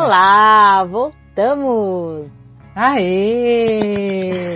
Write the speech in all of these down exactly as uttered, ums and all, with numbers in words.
Olá, voltamos! Aê!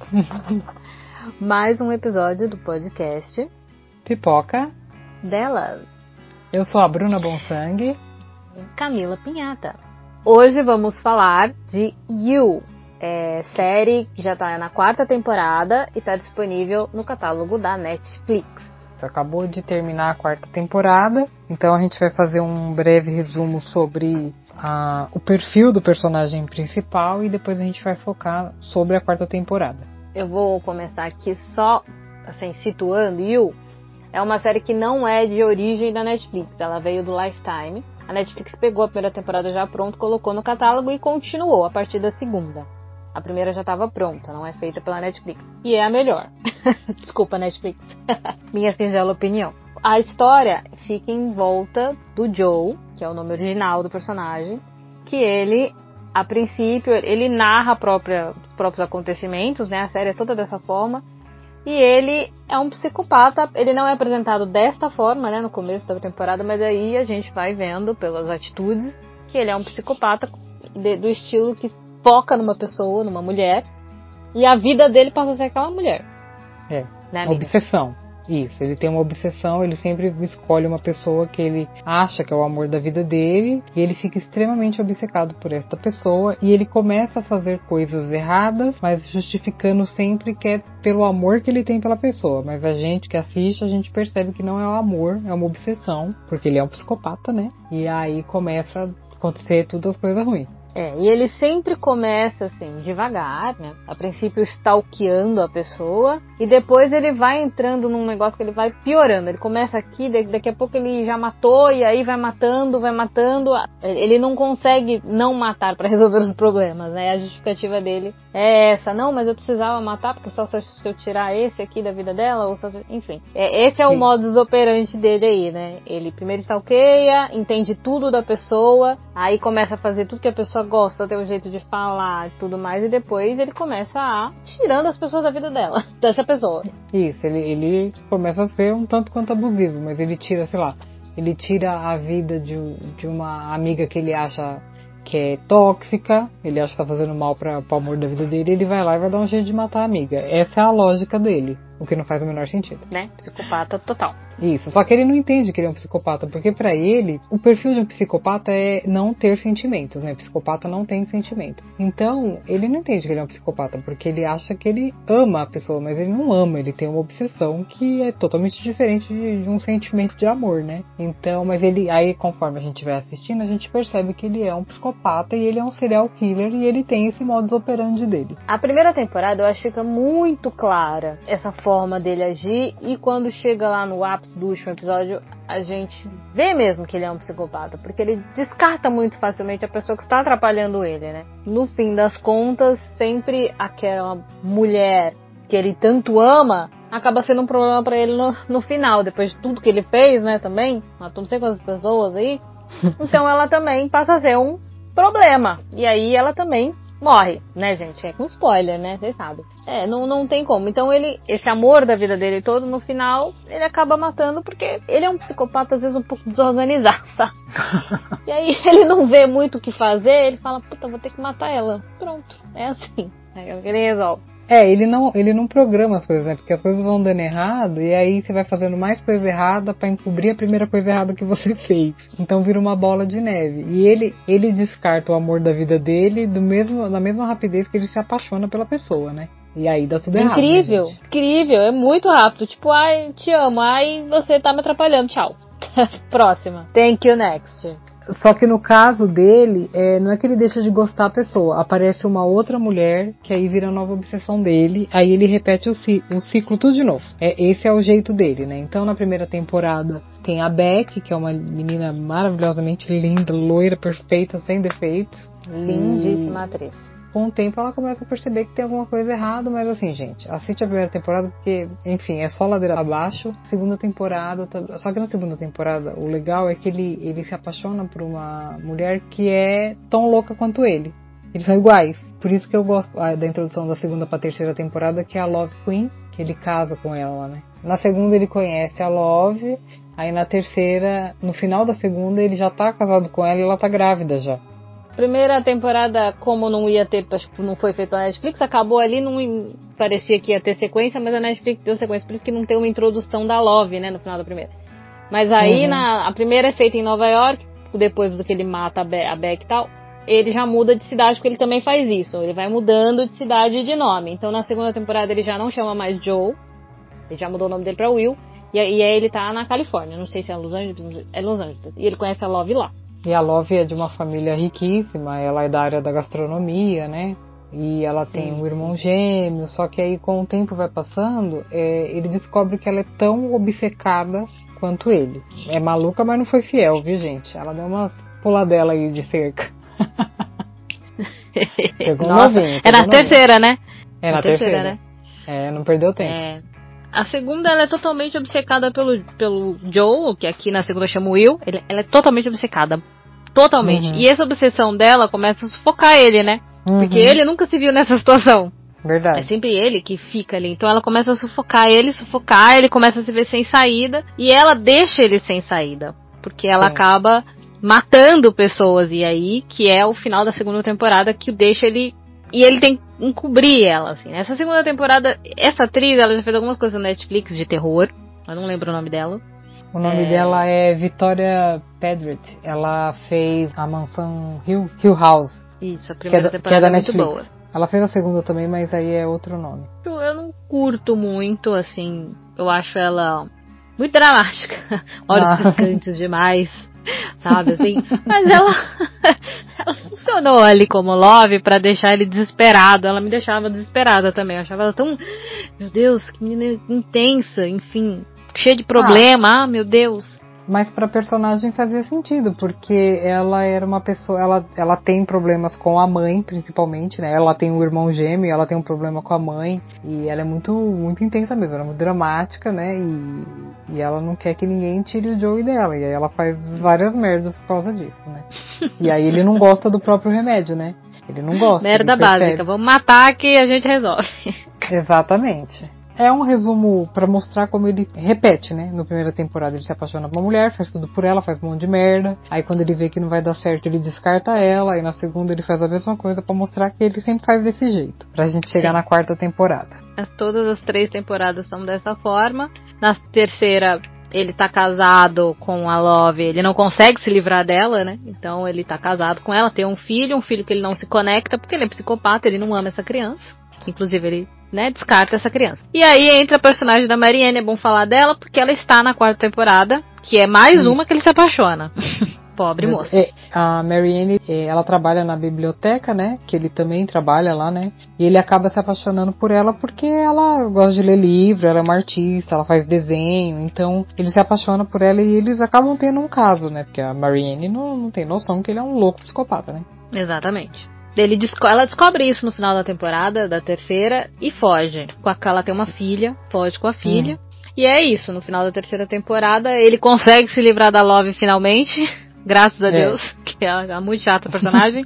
Mais um episódio do podcast Pipoca Delas. Eu sou a Bruna Bonsangue. Camila Pinhata. Hoje vamos falar de You, é, série que já está na quarta temporada e está disponível no catálogo da Netflix. Acabou de terminar a quarta temporada, então a gente vai fazer um breve resumo sobre a, o perfil do personagem principal e depois a gente vai focar sobre a quarta temporada. Eu vou começar aqui só assim, situando You. É uma série que não é de origem da Netflix, ela veio do Lifetime. A Netflix pegou a primeira temporada já pronto, colocou no catálogo e continuou a partir da segunda. A primeira já estava pronta, não é feita pela Netflix. E é a melhor. Desculpa, Netflix. Minha singela opinião. A história fica em volta do Joe, que é o nome original do personagem, que ele, a princípio, ele narra a própria, os próprios acontecimentos, né? A série é toda dessa forma. E ele é um psicopata, ele não é apresentado desta forma, né, no começo da temporada, mas aí a gente vai vendo pelas atitudes que ele é um psicopata de, do estilo que foca numa pessoa, numa mulher, e a vida dele passa a ser aquela mulher. É, né, uma obsessão. Isso, ele tem uma obsessão, ele sempre escolhe uma pessoa que ele acha que é o amor da vida dele, e ele fica extremamente obcecado por esta pessoa, e ele começa a fazer coisas erradas, mas justificando sempre que é pelo amor que ele tem pela pessoa. Mas a gente que assiste, a gente percebe que não é o amor, é uma obsessão, porque ele é um psicopata, né? E aí começa a acontecer todas as coisas ruins. É, e ele sempre começa assim, devagar, né? A princípio stalkeando a pessoa, e depois ele vai entrando num negócio que ele vai piorando. Ele começa aqui, daqui a pouco ele já matou, e aí vai matando, vai matando. Ele não consegue não matar para resolver os problemas, né? A justificativa dele é essa. Não, mas eu precisava matar, porque só se eu tirar esse aqui da vida dela, ou só se... Enfim, é, esse é o Sim. modus operandi dele aí, né? Ele primeiro stalkeia, entende tudo da pessoa, aí começa a fazer tudo que a pessoa gosta, ter um jeito de falar e tudo mais, e depois ele começa a tirando as pessoas da vida dela, dessa pessoa. Isso, ele, ele começa a ser um tanto quanto abusivo, mas ele tira, sei lá, ele tira a vida de, de uma amiga que ele acha que é tóxica, ele acha que tá fazendo mal para o amor da vida dele, ele vai lá e vai dar um jeito de matar a amiga. Essa é a lógica dele, o que não faz o menor sentido. Né? Psicopata total. Isso, só que ele não entende que ele é um psicopata, porque pra ele, o perfil de um psicopata é não ter sentimentos, né? O psicopata não tem sentimentos. Então, ele não entende que ele é um psicopata, porque ele acha que ele ama a pessoa, mas ele não ama, ele tem uma obsessão que é totalmente diferente de, de um sentimento de amor, né? Então, mas ele, aí conforme a gente vai assistindo, a gente percebe que ele é um psicopata e ele é um serial killer e ele tem esse modus operandi dele. A primeira temporada eu acho que fica muito clara essa forma dele agir, e quando chega lá no ápice do último episódio, a gente vê mesmo que ele é um psicopata, porque ele descarta muito facilmente a pessoa que está atrapalhando ele, né? No fim das contas, sempre aquela mulher que ele tanto ama acaba sendo um problema pra ele no, no final, depois de tudo que ele fez, né, também, matou não sei quantas pessoas aí, então ela também passa a ser um problema, e aí ela também morre, né, gente? É com spoiler, né? Vocês sabem. É, não, não tem como. Então ele, esse amor da vida dele todo, no final, ele acaba matando porque ele é um psicopata, às vezes, um pouco desorganizado, sabe? E aí ele não vê muito o que fazer, ele fala, puta, vou ter que matar ela. Pronto. É assim. É o que ele resolve. É, ele não, ele não programa as coisas, né? Porque as coisas vão dando errado e aí você vai fazendo mais coisa errada pra encobrir a primeira coisa errada que você fez. Então vira uma bola de neve. E ele, ele descarta o amor da vida dele do mesmo, na mesma rapidez que ele se apaixona pela pessoa, né? E aí dá tudo errado. Incrível, né, incrível. É muito rápido. Tipo, ai, te amo. Ai, você tá me atrapalhando. Tchau. Próxima. Thank you, next. Só que no caso dele, é, não é que ele deixa de gostar da pessoa. Aparece uma outra mulher, que aí vira a nova obsessão dele. Aí ele repete o, ci- o ciclo tudo de novo. É, esse é o jeito dele, né? Então na primeira temporada tem a Beck, que é uma menina maravilhosamente linda, loira, perfeita, sem defeitos. Lindíssima atriz. Com o tempo ela começa a perceber que tem alguma coisa errada, mas assim, gente, assiste a primeira temporada porque, enfim, é só ladeira abaixo. Segunda temporada, só que na segunda temporada o legal é que ele, ele se apaixona por uma mulher que é tão louca quanto ele. Eles são iguais. Por isso que eu gosto da introdução da segunda pra terceira temporada, que é a Love Queen, que ele casa com ela, né? Na segunda ele conhece a Love, aí na terceira, no final da segunda ele já tá casado com ela e ela tá grávida já. primeira temporada, como não ia ter, não foi feito na Netflix, acabou ali, não parecia que ia ter sequência, mas a Netflix deu sequência, por isso que não tem uma introdução da Love, né, no final da primeira. Mas aí, uhum. na, a primeira é feita em Nova York, depois do que ele mata a, Be- a Beck e tal, ele já muda de cidade, porque ele também faz isso, ele vai mudando de cidade e de nome. Então na segunda temporada ele já não chama mais Joe, ele já mudou o nome dele pra Will, e, e aí ele tá na Califórnia, não sei se é Los Angeles, é Los Angeles, e ele conhece a Love lá. E a Love é de uma família riquíssima, ela é da área da gastronomia, né? E ela tem sim, um irmão sim. gêmeo, só que aí com o tempo vai passando, é, ele descobre que ela é tão obcecada quanto ele. É maluca, mas não foi fiel, viu, gente? Ela deu umas puladela aí de cerca. Pegou Nossa, novinho, é na novinho. terceira, né? É na, na terceira, terceira, né? É, não perdeu tempo. É. A segunda, ela é totalmente obcecada pelo, pelo Joe, que aqui na segunda chama Will. Ele, ela é totalmente obcecada. Totalmente. Uhum. E essa obsessão dela começa a sufocar ele, né? Uhum. Porque ele nunca se viu nessa situação. Verdade. É sempre ele que fica ali. Então ela começa a sufocar ele, sufocar, ele começa a se ver sem saída. E ela deixa ele sem saída. Porque ela Sim. acaba matando pessoas. E aí, que é o final da segunda temporada, que deixa ele... E ele tem que encobrir ela, assim. Essa segunda temporada, essa atriz, ela já fez algumas coisas na Netflix de terror. Eu não lembro o nome dela. O nome é... dela é Victoria Pedret. Ela fez a mansão Hill, Hill House. Isso, a primeira que é, temporada que é da é muito Netflix. boa. Ela fez a segunda também, mas aí é outro nome. Eu não curto muito, assim. Eu acho ela muito dramática. Olhos ah. piscantes demais. Sabe, assim? Mas ela, ela funcionou ali como Love pra deixar ele desesperado. Ela me deixava desesperada também. Eu achava ela tão... Meu Deus, que menina intensa, enfim. Cheia de problema, ah, ah meu Deus. Mas pra personagem fazia sentido, porque ela era uma pessoa... Ela, ela tem problemas com a mãe, principalmente, né? Ela tem um irmão gêmeo, ela tem um problema com a mãe. E ela é muito, muito intensa mesmo. Ela é muito dramática, né? E, e ela não quer que ninguém tire o Joey dela. E aí ela faz várias merdas por causa disso, né? E aí ele não gosta do próprio remédio, né? Ele não gosta. Merda básica. Vamos matar que a gente resolve. Exatamente. É um resumo pra mostrar como ele repete, né? Na primeira temporada ele se apaixona por uma mulher, faz tudo por ela, faz um monte de merda. Aí quando ele vê que não vai dar certo, ele descarta ela. Aí na segunda ele faz a mesma coisa pra mostrar que ele sempre faz desse jeito. Pra gente chegar Sim. na quarta temporada. Todas as três temporadas são dessa forma. Na terceira, ele tá casado com a Love, ele não consegue se livrar dela, né? Então ele tá casado com ela, tem um filho, um filho que ele não se conecta, porque ele é psicopata, ele não ama essa criança. Inclusive ele... né, descarta essa criança. E aí entra a personagem da Marianne, é bom falar dela, porque ela está na quarta temporada, que é mais Isso. uma que ele se apaixona. Pobre moça. É, a Marianne, ela trabalha na biblioteca, né, que ele também trabalha lá, né, e ele acaba se apaixonando por ela porque ela gosta de ler livro, ela é uma artista, ela faz desenho, então ele se apaixona por ela e eles acabam tendo um caso, né, porque a Marianne não, não tem noção que ele é um louco psicopata, né. Exatamente. Ele desco- ela descobre isso no final da temporada, da terceira, e foge. Com a, ela tem uma filha, foge com a filha. Hum. E é isso, no final da terceira temporada, ele consegue se livrar da Love finalmente, graças a é. Deus, que é, é muito chata a personagem.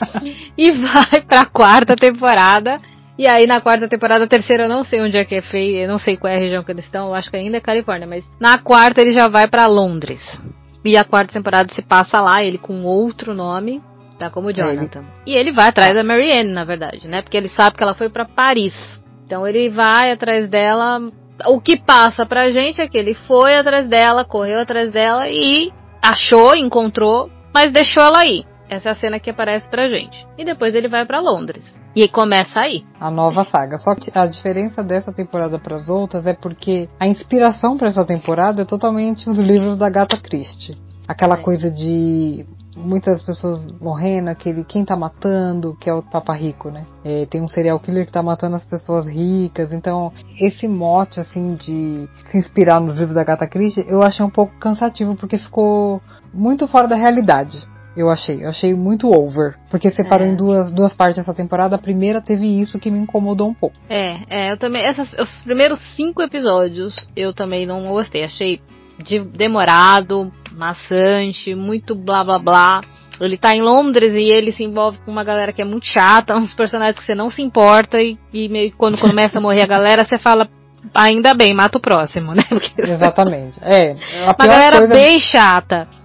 E vai pra quarta temporada. E aí na quarta temporada, a terceira eu não sei onde é que é feio, eu não sei qual é a região que eles estão, eu acho que ainda é Califórnia, mas na quarta ele já vai pra Londres. E a quarta temporada se passa lá, ele com outro nome. Tá como o Jonathan. É, ele... E ele vai atrás da Marianne, na verdade, né? Porque ele sabe que ela foi pra Paris. Então ele vai atrás dela. O que passa pra gente é que ele foi atrás dela, correu atrás dela e achou, encontrou, mas deixou ela ir. Essa é a cena que aparece pra gente. E depois ele vai pra Londres. E aí começa aí. A nova saga. Só que a diferença dessa temporada pras outras é porque a inspiração pra essa temporada é totalmente os livros da Agatha Christie. Aquela é. coisa de muitas pessoas morrendo, aquele quem tá matando, que é o Papa Rico, né? É, tem um serial killer que tá matando as pessoas ricas, então esse mote, assim, de se inspirar nos livros da Agatha Christie, eu achei um pouco cansativo, porque ficou muito fora da realidade. Eu achei, eu achei muito over, porque separou é. em duas, duas partes essa temporada. A primeira teve isso que me incomodou um pouco. É, é, eu também, essas, os primeiros cinco episódios eu também não gostei, achei de, demorado, maçante, muito blá blá blá. Ele tá em Londres e ele se envolve com uma galera que é muito chata, uns personagens que você não se importa e, e meio que quando começa a morrer a galera, você fala, ainda bem, mata o próximo, né? Porque... Exatamente. É, a uma galera coisa... bem chata.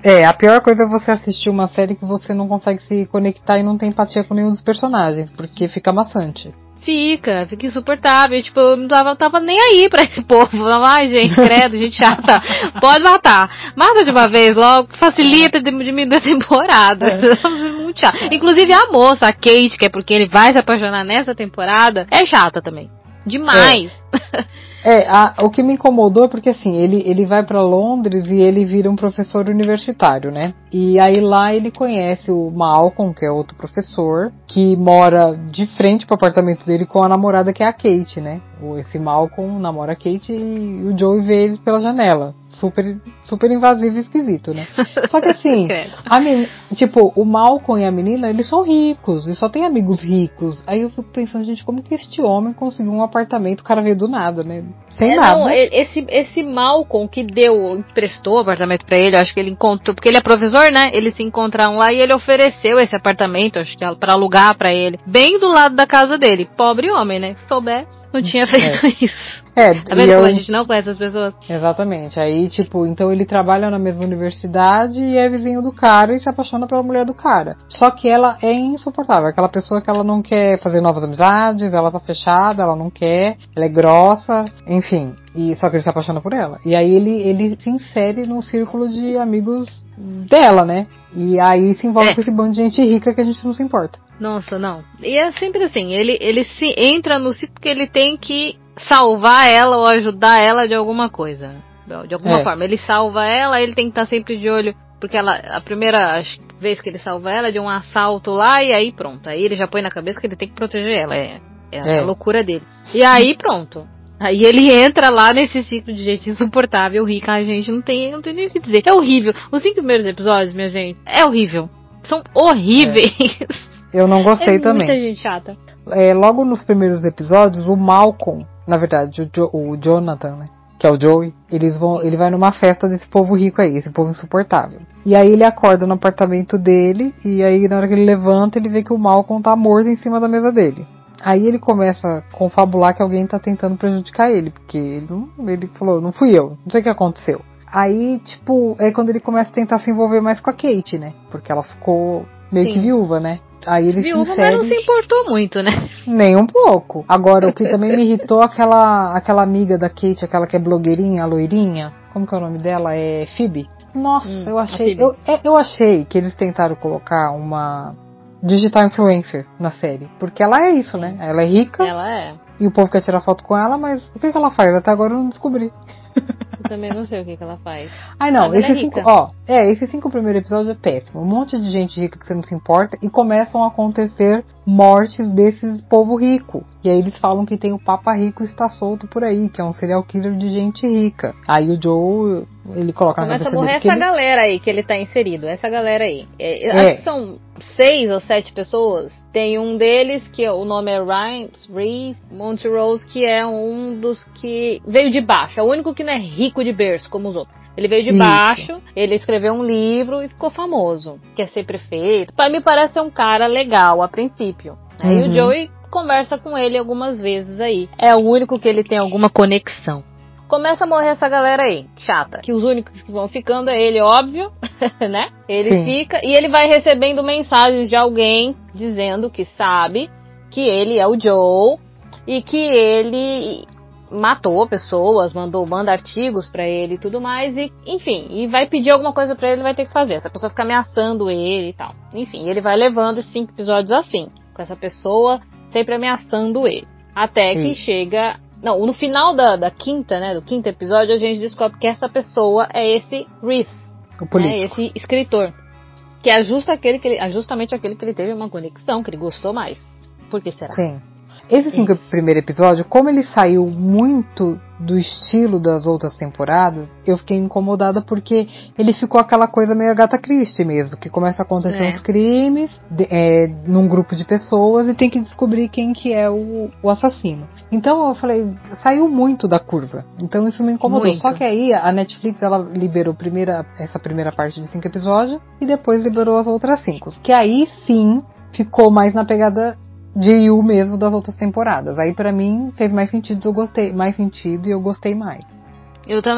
É, a pior coisa é você assistir uma série que você não consegue se conectar e não tem empatia com nenhum dos personagens, porque fica maçante. Fica, fica insuportável. Tipo, eu não tava, tava nem aí pra esse povo. Ai, gente, credo, gente chata. Pode matar. Mata de uma vez logo, facilita de diminuir a temporada. É. Muito chato. Inclusive a moça, a Kate, que é porque ele vai se apaixonar nessa temporada, é chata também. Demais. É. É, a, o que me incomodou é porque assim, ele, ele vai pra Londres e ele vira um professor universitário, né? E aí lá ele conhece o Malcolm, que é outro professor, que mora de frente pro apartamento dele com a namorada que é a Kate, né? Esse Malcolm namora a Kate e o Joey vê eles pela janela. Super, super invasivo e esquisito, né? Só que assim, a men- tipo, o Malcolm e a menina, eles são ricos, e só tem amigos ricos. Aí eu fico pensando, gente, como que este homem conseguiu um apartamento, o cara veio do nada, né? Sem é, nada. Não, esse, esse Malcolm que deu, emprestou o apartamento pra ele, acho que ele encontrou, porque ele é professor, né? Eles se encontraram lá e ele ofereceu esse apartamento, acho que pra alugar pra ele, bem do lado da casa dele. Pobre homem, né? Se soubesse, não tinha feito é. isso. É, tá vendo eu... como a gente não conhece as pessoas? Exatamente. Aí, tipo, então ele trabalha na mesma universidade e é vizinho do cara e se apaixona pela mulher do cara. Só que ela é insuportável. Aquela pessoa que ela não quer fazer novas amizades, ela tá fechada, ela não quer, ela é grossa, enfim. E só que ele se apaixona por ela. E aí ele, ele se insere num círculo de amigos dela, né? E aí se envolve é. com esse bando de gente rica que a gente não se importa. Nossa, não. E é sempre assim, ele, ele se entra no ciclo que ele tem que salvar ela ou ajudar ela de alguma coisa. De alguma é. forma. Ele salva ela, ele tem que estar sempre de olho, porque ela, a primeira acho, vez que ele salva ela é de um assalto lá, e aí pronto. Aí ele já põe na cabeça que ele tem que proteger ela. É, é, é. a loucura dele. E aí pronto. Aí ele entra lá nesse ciclo de gente insuportável, rica. A gente não tem, não tem nem o que dizer. É horrível. Os cinco primeiros episódios, minha gente, é horrível. São horríveis. É. Eu não gostei é também. Muita gente chata. É, logo nos primeiros episódios, o Malcolm, na verdade, o, jo, o Jonathan, né, que é o Joey, eles vão, ele vai numa festa desse povo rico aí, esse povo insuportável. E aí ele acorda no apartamento dele, e aí na hora que ele levanta, ele vê que o Malcolm tá morto em cima da mesa dele. Aí ele começa a confabular que alguém tá tentando prejudicar ele, porque ele, ele falou, não fui eu, não sei o que aconteceu. Aí, tipo, é quando ele começa a tentar se envolver mais com a Kate, né, porque ela ficou meio Sim. que viúva, né. Aí ele Viúva, se insere... mas não se importou muito, né? Nem um pouco. Agora, o que também me irritou, aquela, aquela amiga da Kate, aquela que é blogueirinha, a loirinha, como que é o nome dela? É Phoebe? Nossa, hum, eu achei eu, eu achei que eles tentaram colocar uma digital influencer na série. Porque ela é isso, né? Ela é rica. Ela é. E o povo quer tirar foto com ela, mas o que, que ela faz? Até agora eu não descobri. Eu também não sei o que, que ela faz. Ai não, mas esses é cinco, ó, é, esses cinco primeiros episódios é péssimo. Um monte de gente rica que você não se importa e começam a acontecer mortes desses povo rico. E aí eles falam que tem o Papa Rico está solto por aí, que é um serial killer de gente rica. Aí o Joe, ele coloca Começa na cabeça a morrer dele essa ele... galera aí que ele tá inserido, essa galera aí. É, é. Acho que são seis ou sete pessoas. Tem um deles que o nome é Ryan Reese Montrose, que é um dos que veio de baixo. É o único que não é rico de berço como os outros. Ele veio de Isso. baixo, ele escreveu um livro e ficou famoso. Quer ser prefeito. Me parece ser um cara legal a princípio. Aí uhum. o Joey conversa com ele algumas vezes aí. É o único que ele tem alguma conexão. Começa a morrer essa galera aí, chata. Que os únicos que vão ficando é ele, óbvio, né? Ele Sim. fica e ele vai recebendo mensagens de alguém dizendo que sabe que ele é o Joe e que ele matou pessoas, mandou, manda artigos pra ele e tudo mais, e enfim, e vai pedir alguma coisa pra ele, ele vai ter que fazer. Essa pessoa fica ameaçando ele e tal. Enfim, ele vai levando esses cinco episódios assim, com essa pessoa sempre ameaçando ele. Até que Sim. chega... Não, no final da, da quinta, né, do quinto episódio, a gente descobre que essa pessoa é esse Reese, o político. Né, esse escritor. Que é justo aquele que ele, é justamente aquele que ele teve uma conexão, que ele gostou mais. Por que será? Sim. Esse cinco primeiro episódio, como ele saiu muito do estilo das outras temporadas, eu fiquei incomodada porque ele ficou aquela coisa meio Agatha Christie mesmo, que começa a acontecer é. uns crimes de, é, num grupo de pessoas e tem que descobrir quem que é o, o assassino. Então eu falei, saiu muito da curva. Então isso me incomodou. Muito. Só que aí a Netflix ela liberou primeira, essa primeira parte de cinco episódios e depois liberou as outras cinco. Que aí sim ficou mais na pegada de You mesmo das outras temporadas. Aí pra mim fez mais sentido, eu gostei, mais sentido e eu gostei mais. Eu também.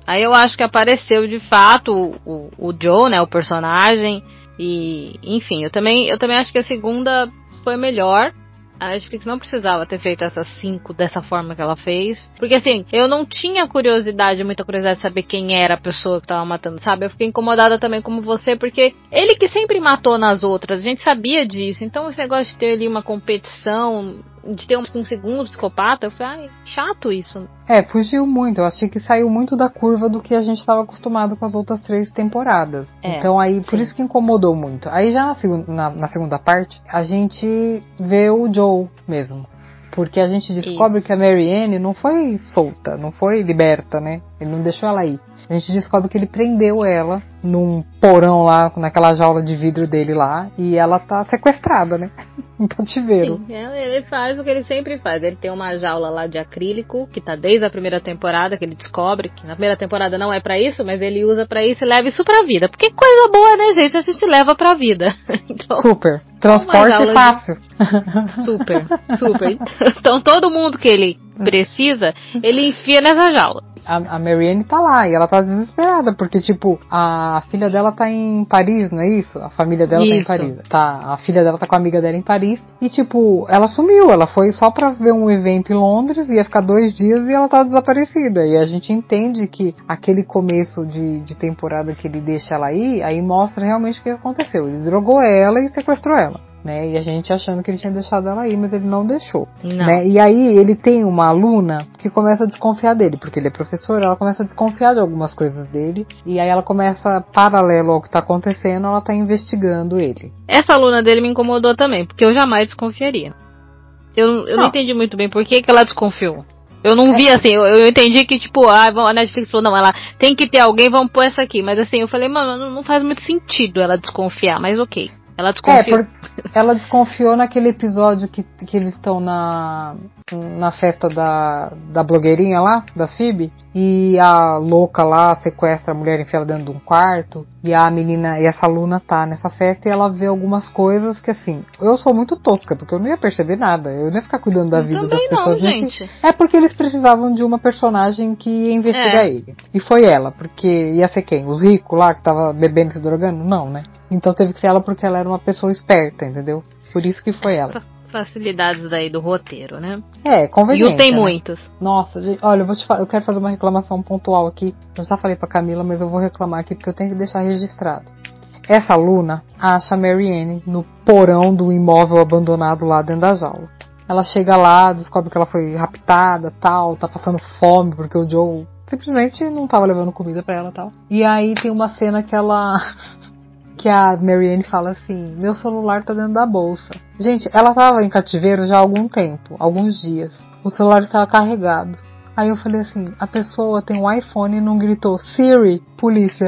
Aí eu acho que apareceu de fato o, o, o Joe, né, o personagem, e enfim, eu também, eu também acho que a segunda foi melhor. A Netflix não precisava ter feito essas cinco dessa forma que ela fez. Porque assim, eu não tinha curiosidade, muita curiosidade de saber quem era a pessoa que tava matando, sabe? Eu fiquei incomodada também como você, porque ele que sempre matou nas outras, a gente sabia disso. Então esse negócio de ter ali uma competição, de ter um, um segundo psicopata, eu falei, ai, chato isso. É, fugiu muito. Eu achei que saiu muito da curva do que a gente estava acostumado com as outras três temporadas. É, então aí, por sim. isso que incomodou muito. Aí já na, segu- na, na segunda parte, a gente vê o Joe mesmo. Porque a gente descobre isso. que a Marianne não foi solta, não foi liberta, né? Ele não deixou ela ir. A gente descobre que ele prendeu ela num porão lá, naquela jaula de vidro dele lá, e ela tá sequestrada, né? Em cativeiro. Sim, ele faz o que ele sempre faz. Ele tem uma jaula lá de acrílico, que tá desde a primeira temporada, que ele descobre que na primeira temporada não é pra isso, mas ele usa pra isso e leva isso pra vida. Porque coisa boa, né, gente? A gente leva pra vida. Então, super. Transporte fácil. De... Super, super. Então todo mundo que ele precisa, ele enfia nessa jaula. A, a Marianne tá lá e ela tá desesperada, porque, tipo, a filha dela tá em Paris, não é isso? A família dela isso. tá em Paris. Tá, a filha dela tá com a amiga dela em Paris. E, tipo, ela sumiu. Ela foi só pra ver um evento em Londres, ia ficar dois dias e ela tá desaparecida. E a gente entende que aquele começo de, de temporada que ele deixa ela ir, aí mostra realmente o que aconteceu. Ele drogou ela e sequestrou ela. Né? E a gente achando que ele tinha deixado ela aí, mas ele não deixou. Não. Né? E aí ele tem uma aluna que começa a desconfiar dele, porque ele é professor, ela começa a desconfiar de algumas coisas dele, e aí ela começa, paralelo ao que tá acontecendo, ela tá investigando ele. Essa aluna dele me incomodou também, porque eu jamais desconfiaria. Eu, eu não. não entendi muito bem por que, que ela desconfiou. Eu não vi assim, eu, eu entendi que tipo, ah, a Netflix falou, não, ela tem que ter alguém, vamos pôr essa aqui. Mas assim, eu falei, mano, não, não faz muito sentido ela desconfiar, mas ok. Ela desconfiou. É, ela desconfiou naquele episódio que, que eles estão na, na festa da, da blogueirinha lá, da Phoebe, e a louca lá sequestra a mulher, enfia ela dentro de um quarto, e a menina, e essa aluna tá nessa festa e ela vê algumas coisas que assim, eu sou muito tosca, porque eu não ia perceber nada, eu não ia ficar cuidando da eu vida das pessoas. Não, gente. É porque eles precisavam de uma personagem que ia investigar é. ele. E foi ela, porque ia ser quem? Os ricos lá que tava bebendo e se drogando? Não, né? Então teve que ser ela porque ela era uma pessoa esperta, entendeu? Por isso que foi ela. Facilidades daí do roteiro, né? É, conveniente. E o tem né? muitos. Nossa, gente, olha, eu, vou te fa- eu quero fazer uma reclamação pontual aqui. Eu já falei pra Camila, mas eu vou reclamar aqui porque eu tenho que deixar registrado. Essa aluna acha a Marianne no porão do imóvel abandonado lá dentro da jaula. Ela chega lá, descobre que ela foi raptada, tal, tá passando fome porque o Joe simplesmente não tava levando comida pra ela, tal. E aí tem uma cena que ela... que a Marianne fala assim, meu celular tá dentro da bolsa. Gente, ela tava em cativeiro já há algum tempo, alguns dias. O celular estava carregado. Aí eu falei assim, a pessoa tem um iPhone e não gritou, Siri, polícia.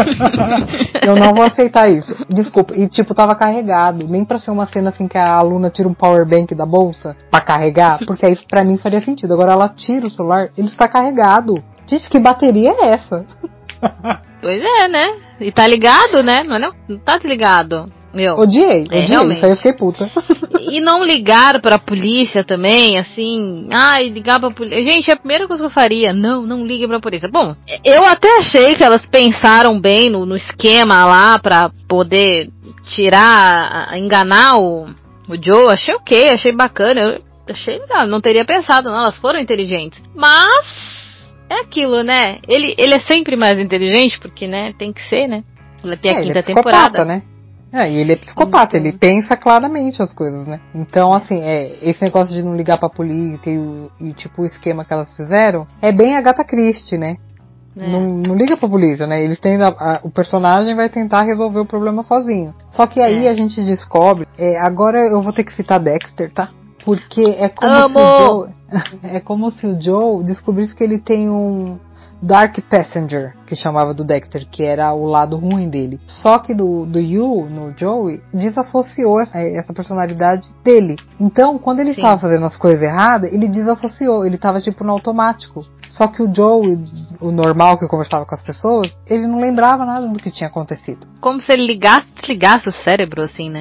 Eu não vou aceitar isso. Desculpa. E tipo, tava carregado. Nem pra ser uma cena assim que a aluna tira um power bank da bolsa pra carregar, porque aí pra mim faria sentido. Agora ela tira o celular, ele está carregado. Gente, que bateria é essa? Pois é, né? E tá ligado, né? Não, é não? não tá desligado. Eu. Odiei, é, odiei. realmente. Isso aí eu fiquei puta. E não ligar pra polícia também, assim. Ai, ligar pra polícia. Gente, é a primeira coisa que eu faria. Não, não ligue pra polícia. Bom, eu até achei que elas pensaram bem no, no esquema lá pra poder tirar, enganar o, o Joe. Achei ok, achei bacana. Eu achei legal. Não teria pensado, não. Elas foram inteligentes. Mas... é aquilo, né? Ele, ele é sempre mais inteligente, porque, né, tem que ser, né? Ele tem a é, quinta ele é temporada. Né? É, e ele é psicopata, então... ele pensa claramente as coisas, né? Então, assim, é, esse negócio de não ligar pra polícia e, o, e tipo, o esquema que elas fizeram, é bem Agatha Christie, né? É. Não, não liga pra polícia, né? Eles têm a, a, o personagem vai tentar resolver o problema sozinho. Só que aí é. a gente descobre, é, agora eu vou ter que citar Dexter, tá? Porque é como Amo. se o Joe, é como se o Joe descobrisse que ele tem um Dark Passenger, que chamava do Dexter, que era o lado ruim dele. Só que do, do Yu, no Joey, desassociou essa, essa personalidade dele. Então, quando ele estava fazendo as coisas erradas, ele desassociou, ele estava tipo no automático. Só que o Joey, o normal que conversava com as pessoas, ele não lembrava nada do que tinha acontecido. Como se ele ligasse, desligasse o cérebro, assim, né?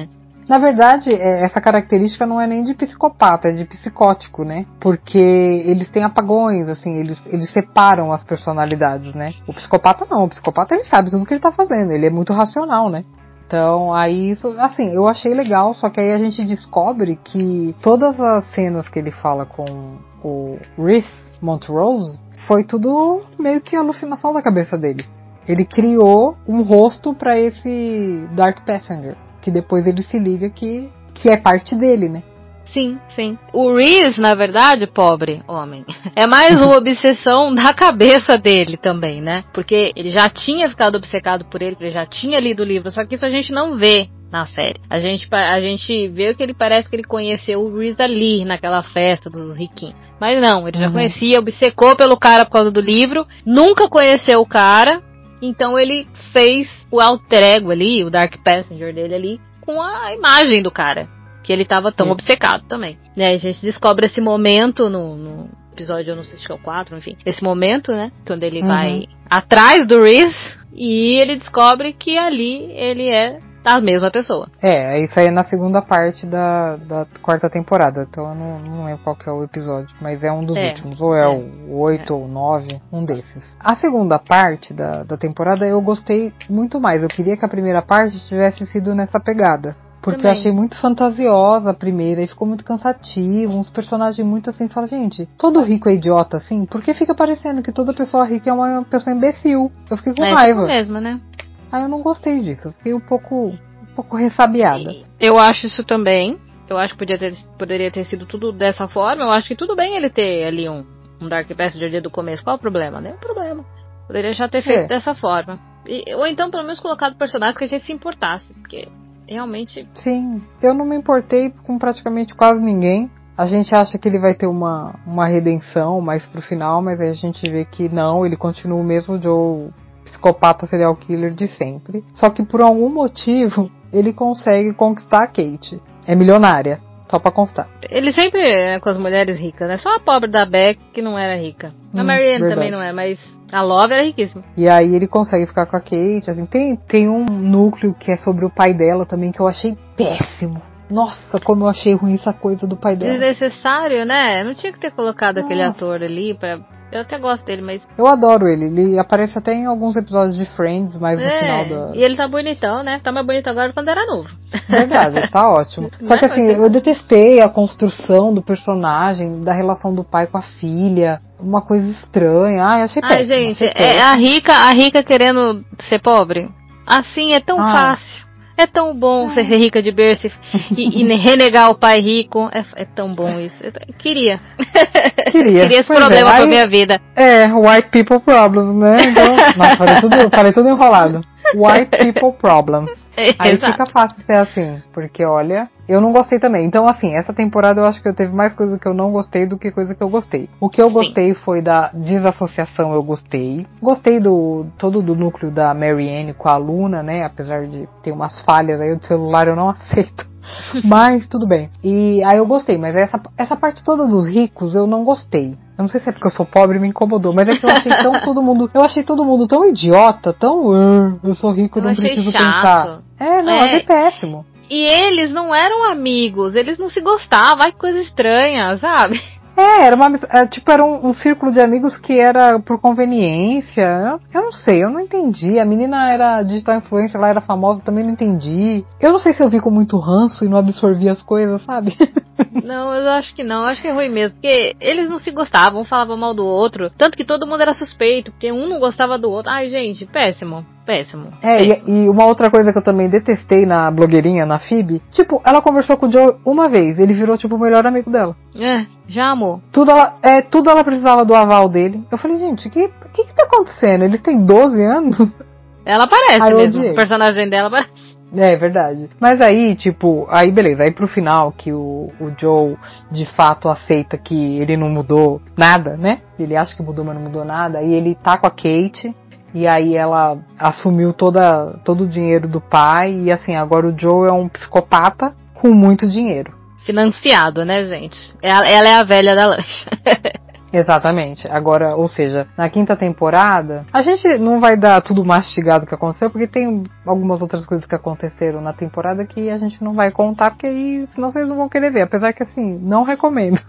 Na verdade, essa característica não é nem de psicopata, é de psicótico, né? Porque eles têm apagões, assim, eles, eles separam as personalidades, né? O psicopata não, o psicopata ele sabe tudo o que ele tá fazendo, ele é muito racional, né? Então, aí, isso, assim, eu achei legal, só que aí a gente descobre que todas as cenas que ele fala com o Reese Montrose foi tudo meio que alucinação da cabeça dele. Ele criou um rosto pra esse Dark Passenger, que depois ele se liga que, que é parte dele, né? Sim, sim. O Reese, na verdade, pobre homem, é mais uma obsessão da cabeça dele também, né? Porque ele já tinha ficado obcecado por ele, ele já tinha lido o livro, só que isso a gente não vê na série. A gente, a gente vê que ele parece que ele conheceu o Reese ali, naquela festa dos riquinhos. Mas não, ele já uhum. conhecia, obcecou pelo cara por causa do livro, nunca conheceu o cara, então ele fez o alter ego ali, o Dark Passenger dele ali, com a imagem do cara. Que ele tava tão Sim. obcecado também. Né, a gente descobre esse momento no, no episódio, eu não sei se é o quatro, enfim. Esse momento, né? Quando ele uhum. vai atrás do Reese e ele descobre que ali ele é a mesma pessoa. É, isso aí é na segunda parte da, da quarta temporada. Então eu não, não lembro qual que é o episódio. Mas é um dos é, últimos. Ou é, é o oito é. ou nove. Um desses. A segunda parte da, da temporada eu gostei muito mais. Eu queria que a primeira parte tivesse sido nessa pegada. Porque Também. eu achei muito fantasiosa a primeira e ficou muito cansativo, uns personagens muito assim, fala, gente, todo rico é idiota assim, porque fica parecendo que toda pessoa rica é uma pessoa imbecil. Eu fiquei com é, raiva. É mesmo, né? Aí eu não gostei disso, eu fiquei um pouco, um pouco ressabiada. Eu acho isso também, eu acho que podia ter, poderia ter sido tudo dessa forma, eu acho que tudo bem ele ter ali um, um Dark Passenger desde o começo, qual o problema? Nenhum problema. Poderia já ter feito é. dessa forma. E, ou então pelo menos colocado personagens que a gente se importasse, porque... realmente... Sim, eu não me importei com praticamente quase ninguém. A gente acha que ele vai ter uma, uma redenção mais pro final, mas aí a gente vê que não, ele continua o mesmo Joe psicopata serial killer de sempre. Só que por algum motivo, ele consegue conquistar a Kate. É milionária, só pra constar. Ele sempre é com as mulheres ricas, né? Só a pobre da Beck que não era rica. A hum, Marianne verdade. também não é, mas a Love era riquíssima. E aí ele consegue ficar com a Kate, assim, tem, tem um núcleo que é sobre o pai dela também, que eu achei péssimo. Nossa, como eu achei ruim essa coisa do pai dela. Desnecessário, né? Não tinha que ter colocado Nossa. aquele ator ali pra... Eu até gosto dele, mas... Eu adoro ele. Ele aparece até em alguns episódios de Friends, mas no é, final da... E ele tá bonitão, né? Tá mais bonito agora do que quando era novo. Verdade, tá ótimo. Só que assim, eu detestei a construção do personagem, da relação do pai com a filha. Uma coisa estranha. Ai, achei péssimo. Ai, gente, é a rica, a rica querendo ser pobre. Assim, é tão Ai. fácil. É tão bom é. ser rica de berço e, e renegar o pai rico. É, é tão bom isso. Eu queria. Queria. Queria esse pois problema é. pra Aí, minha vida. É, white people problems, né? Então, nossa, falei tudo, falei tudo enrolado. White people problems. É, Aí exato. fica fácil ser assim. Porque, olha, eu não gostei também. Então, assim, essa temporada eu acho que eu teve mais coisa que eu não gostei do que coisa que eu gostei. O que eu Sim. gostei foi da desassociação, eu gostei. Gostei do todo do núcleo da Marianne com a Luna, né? Apesar de ter umas falhas aí do celular, eu não aceito. Mas, tudo bem. E aí eu gostei, mas essa, essa parte toda dos ricos eu não gostei. Eu não sei se é porque eu sou pobre e me incomodou, mas é que eu achei tão todo mundo, eu achei todo mundo tão idiota, tão, uh, eu sou rico, eu não preciso chato. pensar. É, não, é, é péssimo. E eles não eram amigos, eles não se gostavam, ai que coisa estranha, sabe? É, era uma, tipo, era um, um círculo de amigos que era por conveniência. Eu, eu não sei, eu não entendi. A menina era digital influencer, ela era famosa, também não entendi. Eu não sei se eu vi com muito ranço e não absorvi as coisas, sabe? Não, eu acho que não, eu acho que é ruim mesmo. Porque eles não se gostavam, um falava mal do outro. Tanto que todo mundo era suspeito, porque um não gostava do outro. Ai, gente, péssimo. Péssimo. É, péssimo. E, e uma outra coisa que eu também detestei na blogueirinha, na Phoebe, tipo, ela conversou com o Joe uma vez, ele virou tipo o melhor amigo dela. É, já amou. Tudo ela, é, tudo ela precisava do aval dele. Eu falei, gente, o que, que que tá acontecendo? Eles têm doze anos? Ela parece Ai, mesmo, o personagem dela parece. É, verdade. Mas aí, tipo, aí beleza, aí pro final que o, o Joe de fato aceita que ele não mudou nada, né? Ele acha que mudou, mas não mudou nada. Aí ele tá com a Kate, e aí ela assumiu toda, todo o dinheiro do pai, e assim, agora o Joe é um psicopata com muito dinheiro. Financiado, né, gente? Ela, ela é a velha da lancha. Exatamente. Agora, ou seja, na quinta temporada, a gente não vai dar tudo mastigado que aconteceu, porque tem algumas outras coisas que aconteceram na temporada que a gente não vai contar, porque aí senão vocês não vão querer ver. Apesar que, assim, não recomendo.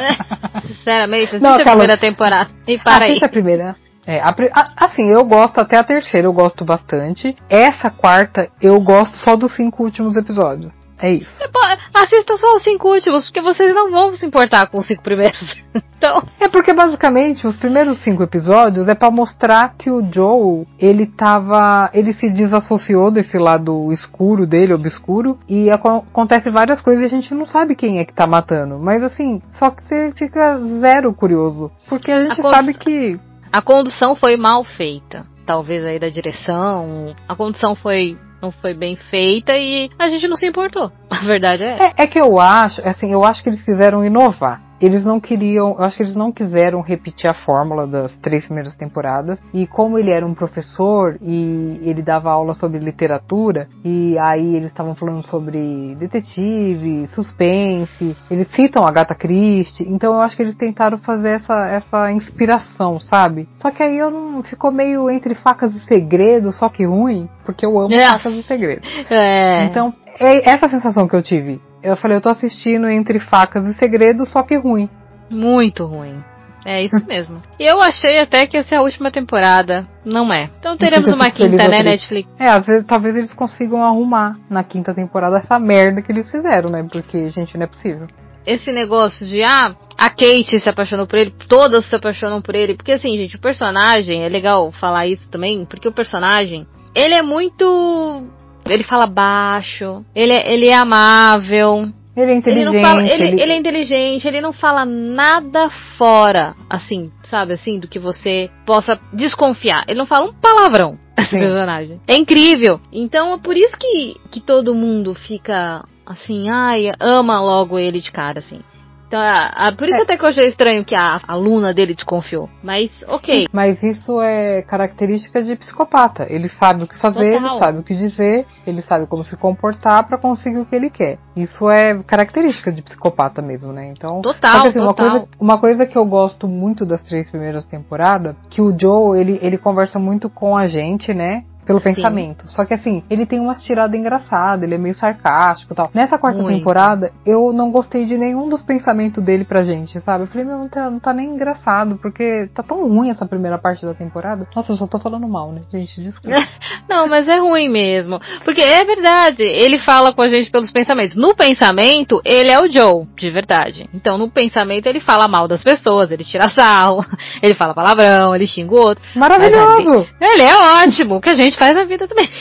É, sinceramente, assiste não, a aquela... primeira temporada e para assiste aí. a primeira. É, a, a, assim, eu gosto até a terceira, eu gosto bastante. Essa quarta, eu gosto só dos cinco últimos episódios. É isso. Assista só os cinco últimos, porque vocês não vão se importar com os cinco primeiros. Então... É porque basicamente os primeiros cinco episódios é pra mostrar que o Joel, ele tava, ele se desassociou desse lado escuro dele, obscuro, e acontece várias coisas e a gente não sabe quem é que tá matando. Mas assim, só que você fica zero curioso, porque a gente a sabe que... A condução foi mal feita. Talvez aí da direção. A condução foi... não foi bem feita e a gente não se importou. A verdade é essa. É, é que eu acho, assim, eu acho que eles quiseram inovar. Eles não queriam, eu acho que eles não quiseram repetir a fórmula das três primeiras temporadas. E como ele era um professor e ele dava aula sobre literatura, e aí eles estavam falando sobre detetive, suspense, eles citam a Agatha Christie, então eu acho que eles tentaram fazer essa, essa inspiração, sabe? Só que aí eu não, ficou meio entre facas e segredos, só que ruim, porque eu amo é. facas e segredos. É. Então, é essa sensação que eu tive. Eu falei, eu tô assistindo entre facas e segredos, só que ruim. Muito ruim. É isso mesmo. E eu achei até que essa é a última temporada. Não é. Então teremos uma quinta, né, Netflix? É, às vezes, talvez eles consigam arrumar na quinta temporada essa merda que eles fizeram, né? Porque, gente, não é possível. Esse negócio de, ah, a Kate se apaixonou por ele, todas se apaixonam por ele. Porque assim, gente, o personagem, é legal falar isso também, porque o personagem, ele é muito... Ele fala baixo, ele é, ele é amável. Ele é inteligente. Ele, não fala, ele, ele... ele é inteligente, ele não fala nada fora, assim, sabe, assim, do que você possa desconfiar. Ele não fala um palavrão, esse personagem. É incrível. Então é por isso que, que todo mundo fica, assim, ai, ama logo ele de cara, assim. Então, a, a, por isso é. até que eu achei estranho que a aluna dele desconfiou. Mas, ok. Mas isso é característica de psicopata. Ele sabe o que fazer, Total. ele sabe o que dizer, ele sabe como se comportar pra conseguir o que ele quer. Isso é característica de psicopata mesmo, né? Então, total, assim, total. Uma coisa, uma coisa que eu gosto muito das três primeiras temporadas, que o Joe, ele, ele conversa muito com a gente, né? Pelo Sim. pensamento. Só que assim, ele tem umas tiradas engraçadas, ele é meio sarcástico e tal. Nessa quarta Muito. temporada, eu não gostei de nenhum dos pensamentos dele pra gente, sabe? Eu falei, meu, não tá, não tá nem engraçado, porque tá tão ruim essa primeira parte da temporada. Nossa, eu só tô falando mal, né? Gente, desculpa. Não, mas é ruim mesmo. Porque é verdade, ele fala com a gente pelos pensamentos. No pensamento, ele é o Joe, de verdade. Então, no pensamento, ele fala mal das pessoas, ele tira sarro, ele fala palavrão, ele xinga o outro. Maravilhoso! Ele, ele é ótimo, que a gente faz na vida também.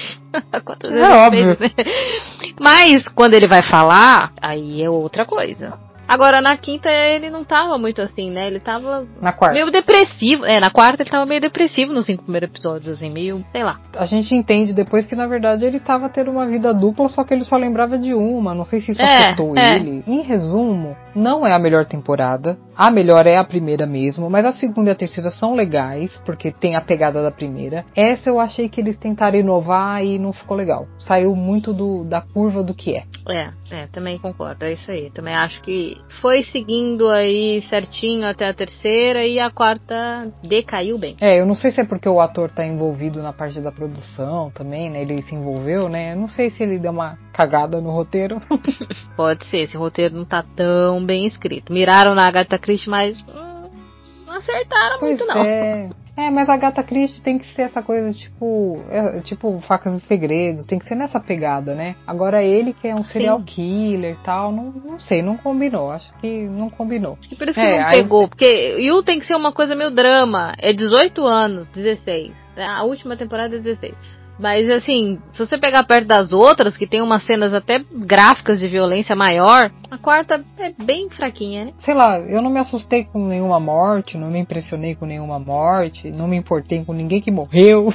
É óbvio. Fez, né? Mas quando ele vai falar, aí é outra coisa. Agora, na quinta, ele não tava muito assim, né? Ele tava na quarta. meio depressivo. É, na quarta ele tava meio depressivo nos cinco primeiros episódios, assim, meio, sei lá. A gente entende depois que, na verdade, ele tava tendo uma vida dupla, só que ele só lembrava de uma. Não sei se isso é, afetou é. ele. Em resumo, não é a melhor temporada. A melhor é a primeira mesmo, mas a segunda e a terceira são legais, porque tem a pegada da primeira. Essa eu achei que eles tentaram inovar e não ficou legal. Saiu muito do, da curva do que é. É, é, também concordo, é isso aí. Também acho que foi seguindo aí certinho até a terceira e a quarta decaiu bem. É, eu não sei se é porque o ator tá envolvido na parte da produção também, né? Ele se envolveu, né? Eu não sei se ele deu uma cagada no roteiro. Pode ser, esse roteiro não tá tão bem escrito. Miraram na Agatha Christie, mas hum, não acertaram pois muito não. É. É, mas a Agatha Christie tem que ser essa coisa tipo, é, tipo Facas e Segredos, tem que ser nessa pegada, né? Agora ele que é um serial Sim. killer e tal, não, não sei, não combinou, acho que não combinou. E por isso é, que não aí... pegou, porque Yu tem que ser uma coisa meio drama, é dezoito anos, dezesseis, a última temporada é dezesseis. Mas assim, se você pegar perto das outras, que tem umas cenas até gráficas de violência maior, a quarta é bem fraquinha, né? Sei lá, eu não me assustei com nenhuma morte, não me impressionei com nenhuma morte, não me importei com ninguém que morreu.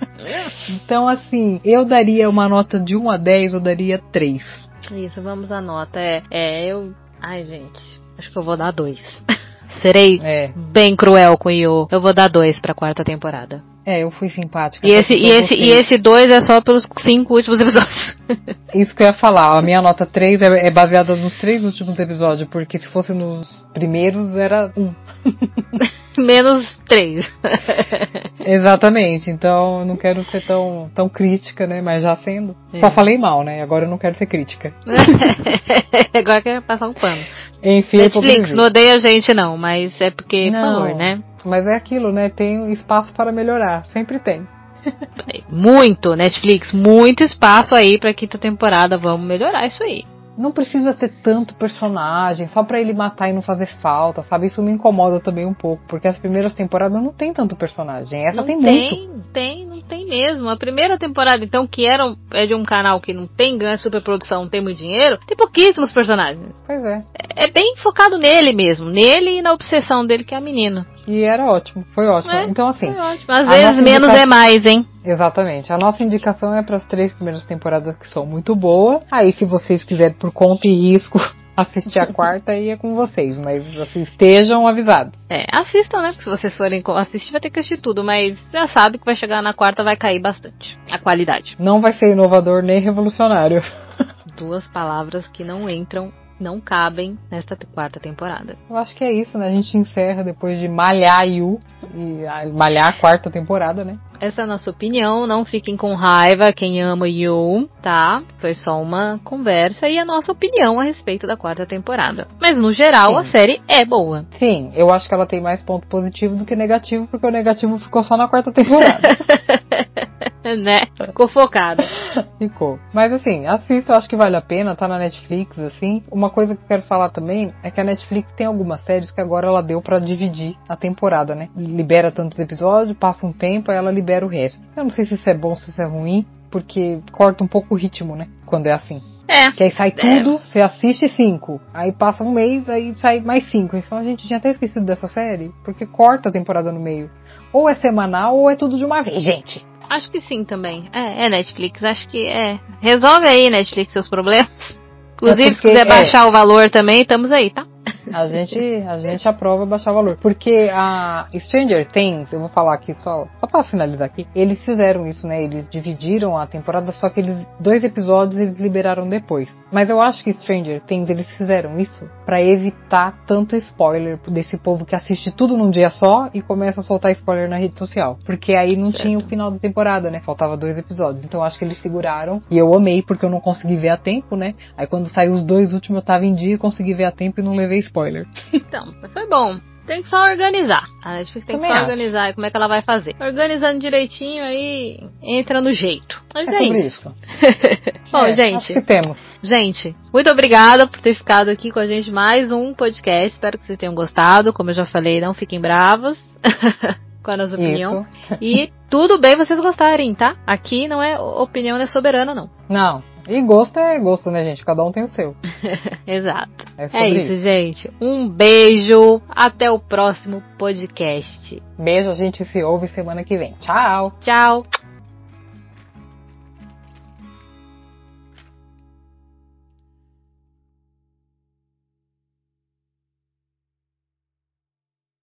Então assim, eu daria uma nota de um a dez, eu daria três. Isso, vamos à nota. É, é eu... Ai, gente, acho que eu vou dar dois. serei É. bem cruel com o Yu. Eu vou dar dois pra quarta temporada. É, eu fui simpática. E esse, e esse, e esse dois é só pelos cinco últimos episódios. Isso que eu ia falar, a minha nota três é, é baseada nos três últimos episódios, porque se fosse nos primeiros era um. Menos três. Exatamente, então eu não quero ser tão, tão crítica, né, mas já sendo. É. Só falei mal, né, agora eu não quero ser crítica. Agora quer passar um pano. Enfim, Netflix, não odeia a gente não, mas é porque, por favor, né? Mas é aquilo, né, tem espaço para melhorar, sempre tem. Muito, Netflix, muito espaço aí pra quinta temporada, vamos melhorar isso aí. Não precisa ter tanto personagem, só pra ele matar e não fazer falta, sabe? Isso me incomoda também um pouco, porque as primeiras temporadas não tem tanto personagem, essa não tem, tem muito. Tem, não tem mesmo. A primeira temporada, então, que era um, é de um canal que não tem ganha superprodução, não tem muito dinheiro, tem pouquíssimos personagens. Pois é. É, é bem focado nele mesmo, nele e na obsessão dele, que é a menina. E era ótimo, foi ótimo. É, então, assim... Foi ótimo. Às vezes menos indica... é mais, hein? Exatamente. A nossa indicação é para as três primeiras temporadas que são muito boas. Aí, se vocês quiserem, por conta e risco, assistir a quarta, aí é com vocês. Mas, assim, estejam avisados. É, assistam, né? Porque se vocês forem assistir, vai ter que assistir tudo. Mas já sabe que vai chegar na quarta, vai cair bastante a qualidade. Não vai ser inovador nem revolucionário. Duas palavras que não entram, não cabem nesta quarta temporada. Eu acho que é isso, né? A gente encerra depois de malhar Yu e a, malhar a quarta temporada, né? Essa é a nossa opinião, não fiquem com raiva quem ama Yu, tá? Foi só uma conversa e a nossa opinião a respeito da quarta temporada. Mas no geral, Sim. a série é boa. Sim, eu acho que ela tem mais ponto positivo do que negativo, porque o negativo ficou só na quarta temporada. Né? Ficou focada. Ficou. Mas assim, assista, eu acho que vale a pena, tá na Netflix, assim. Uma coisa que eu quero falar também é que a Netflix tem algumas séries que agora ela deu pra dividir a temporada, né? Libera tantos episódios, passa um tempo, aí ela libera o resto. Eu não sei se isso é bom, se isso é ruim, porque corta um pouco o ritmo, né? Quando é assim. É. Que aí sai tudo, é. Você assiste cinco. Aí passa um mês, aí sai mais cinco. Então a gente tinha até esquecido dessa série, porque corta a temporada no meio. Ou é semanal, ou é tudo de uma vez, gente. Acho que sim também. É, é Netflix, acho que é. Resolve aí, Netflix, seus problemas. Inclusive, é porque, se quiser baixar é. o valor também, estamos aí, tá? A gente, a gente aprova baixar o valor. Porque a Stranger Things, eu vou falar aqui só, só pra finalizar aqui, eles fizeram isso, né? Eles dividiram a temporada, só que eles, dois episódios eles liberaram depois. Mas eu acho que Stranger Things, eles fizeram isso pra evitar tanto spoiler desse povo que assiste tudo num dia só e começa a soltar spoiler na rede social. Porque aí não certo. Tinha o final da temporada, né? Faltava dois episódios. Então eu acho que eles seguraram. E eu amei, porque eu não consegui ver a tempo, né? Aí quando saiu os dois últimos, eu tava em dia e consegui ver a tempo e não levei spoiler. Então, foi bom. Tem que só organizar. A Netflix tem Também que só acho. organizar como é que ela vai fazer. Organizando direitinho, aí entra no jeito. Mas é, é isso. isso. Bom, é, gente. Acho que temos. Gente, muito obrigada por ter ficado aqui com a gente mais um podcast. Espero que vocês tenham gostado. Como eu já falei, não fiquem bravos com a nossa opinião. E tudo bem vocês gostarem, tá? Aqui não é opinião, não é soberana, não. Não. E gosto é gosto, né, gente? Cada um tem o seu. Exato. É, é isso, isso, gente. Um beijo. Até o próximo podcast. Beijo, a gente se ouve semana que vem. Tchau. Tchau.